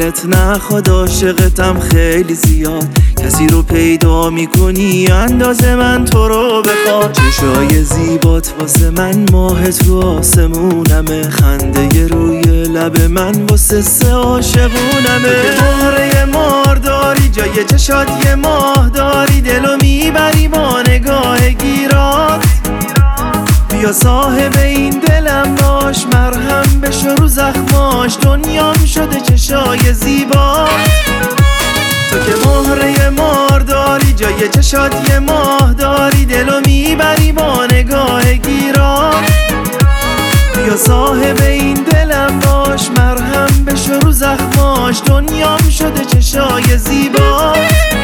دلت نخواد عاشقتم خیلی زیاد، کسی رو پیدا میکنی اندازه من تو رو بخواد. چشای زیبات واسه من ماه تو آسمونمه، خنده روی لب من واسه سه عاشقونمه. تو مهره مار داری جای چشات یه ماه داری، دلو میبری با نگاه گیرات. بیا صاحب این دلم باش، مرهم بشو رو زخماش، دنیام شده چشای زیبات. تو که مهره مار داری جای چشات یه ماه داری، دلو میبری با نگاه گیرات. بیا صاحب این دلم باش، مرهم بشو رو زخماش، دنیام شده چشای زیبات.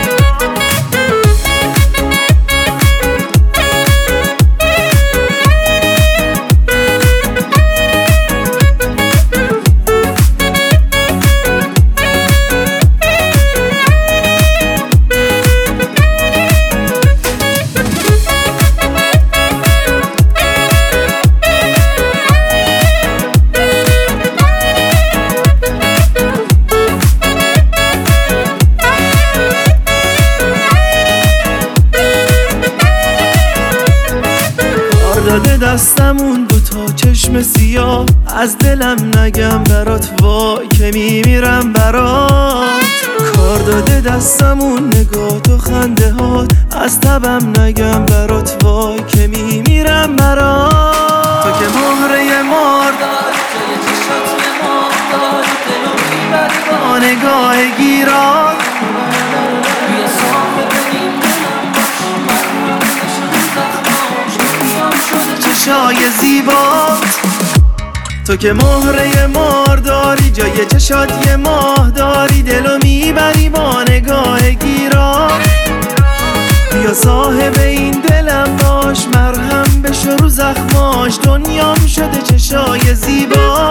داده دستمون دوتا چشم سیاه، از دلم نگم برات وای که میمیرم برات. کار داده دستمون نگاه و خنده هات، از تبم نگم برات وای که میمیرم برات. تو که مهره مار داری جای چشات یه ماه داری، دلو میبری با نگاه گیرات. بیا صاحب این دلم باش، مرهم بشو رو زخماش، دنیام شده چشای زیبات. تو که مهره مار داری جای چشات یه ماه داری، دلو میبری با نگاه گیرات. بیا صاحب این دلم باش، مرهم بشو رو زخماش، دنیام شده چشای زیبات.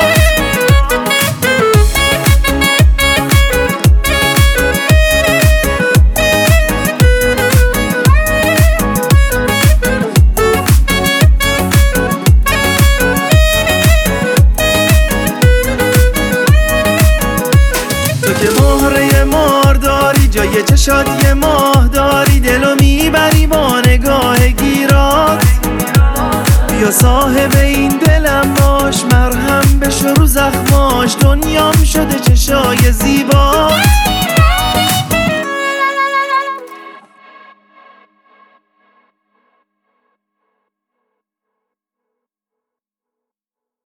جای چشات یه ماه داری، دلو میبری با نگاه گیرات. بیا صاحب این دلم باش، مرهم بشو رو زخماش، دنیام شده چشای زیبات.